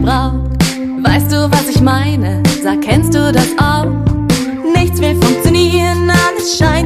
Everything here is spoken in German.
braucht. Weißt du, was ich meine? Sag, kennst du das auch? Nichts will funktionieren, alles scheint